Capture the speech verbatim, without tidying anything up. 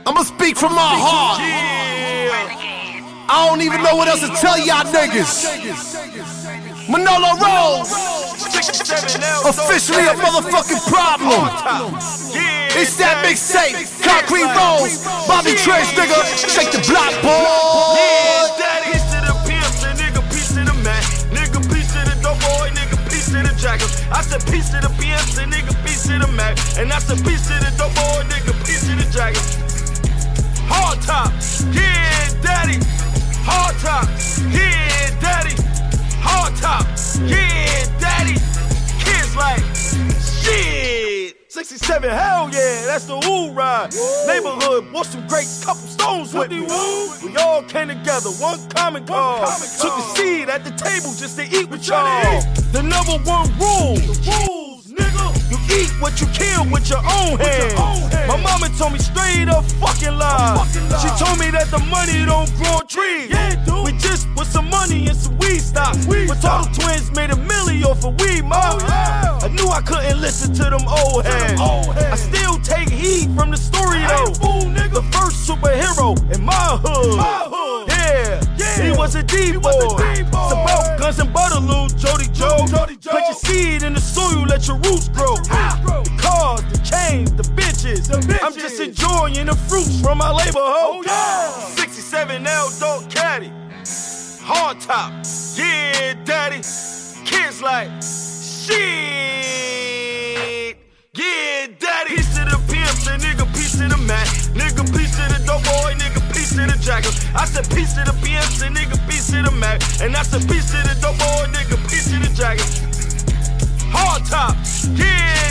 I'ma speak from my heart. I don't even know what else to tell y'all niggas. Manolo Rose, officially a motherfucking problem. It's that mixtape, Concrete Rose, Bobby Trench, nigga, shake the block, boy. Peace to the pimps and nigga, peace to the man. Nigga, peace to the dope boy, nigga, peace to the jackals. I said peace to the pimps and nigga, peace to the man. And I said peace to the dope boy, nigga, peace to the jackals. Hard top, yeah, daddy. Hard top, yeah, daddy. Hard top, yeah, daddy. Kids like, shit. sixty-seven, hell yeah, that's the ooh ride. Neighborhood, bought some great couple stones with me. We all came together, one common cause. Took a seat at the table just to eat with y'all. The number one rule, rules, nigga. You eat what you kill with your own hands. My mama told me straight up fucking lies. She told me that the money don't grow on trees. We just put some money in some weed stocks. But Total Twins made a million off of weed, mom. I knew I couldn't listen to them old heads. I still take heat from the story though. The first superhero in my hood. Yeah, he was a D-boy. It's about guns and butter, little Jody Joe. Put your seed in the soil, let your roots grow. The cars, the chains, the bitches. I'm just enjoying the fruits from my labor, ho. sixty-seven L Dog Caddy. Hard top, yeah, daddy. Kids like, shit. Yeah, daddy. Peace to the pimps and nigga, peace to the man. Nigga, peace to the dope boy, nigga, peace to the jackals. I said peace to the pimps and nigga, peace to the man. And I said peace to the dope boy, nigga, peace to the jackals. Hard top, yeah.